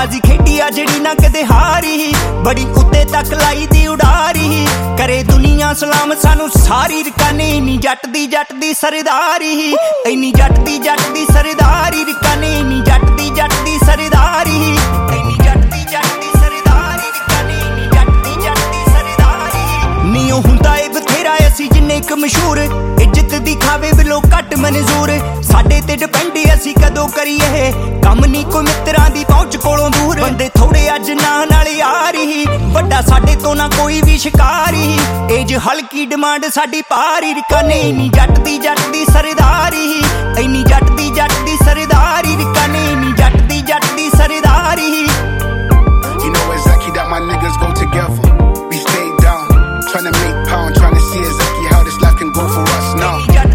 बाजी खेडी आ जिहड़ी ना कदे हारी, बड़ी उत्ते तक लाई दी उडारी, करे दुनिया सलाम सानू सारी रकाने, इन्नी जट दी सरदारी, इन्नी जट दी सरदारी रकाने, इन्नी जट दी सरदारी, इन्नी जट दी सरदारी रकाने, इन्नी जट दी सरदारी। नी ओ हुंदा ए बथेरा असी जिन्ने क मशहूर, इज्जत दी खावे बिलो घट मंजूर, साडे ते डिपेंड असी कदों करिए कम, नी कोई मित्रां दी पहुंच कोलों दूर, बंदे थोड़े अज ना नाले यारी, वड्डा साडे तो ना कोई भी शिकारी, एज हल्की डिमांड साडी पारी रकाने, इन्नी जट दी सरदारी, इन्नी जट दी सरदारी रकाने, इन्नी जट दी सरदारी। You know exactly that my niggas go together. We stay down, tryna make pound, tryna see exactly how this life can go for us now.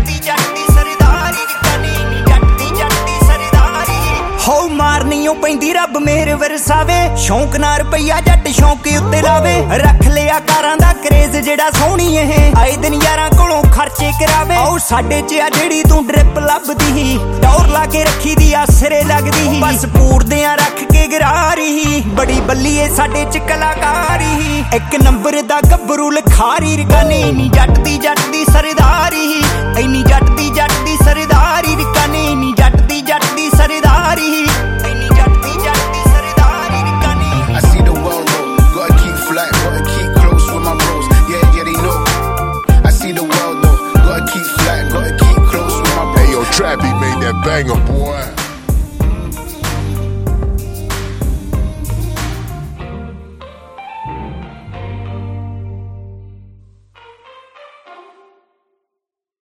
हो मारनी पैंदी रब मेहर वरसावे, शौक ना रुपया जट शौक उत्ते लावे, रख लिया कारां दा क्रेज जेड़ा सोहनी है, आए दिन यारां कोलों खर्चे करावे, ओ साडे च आ जेड़ी तू ड्रिप लभदी, टौर ला के रखी दी आ सिरे लगदी, बस पूरदियां रख के गरारी, बड़ी बल्ली ए साडे च कलाकारी, एक नंबर दा गब्बरू लखारी रकाने, इन्नी जट दी सरदारी, इन्नी जट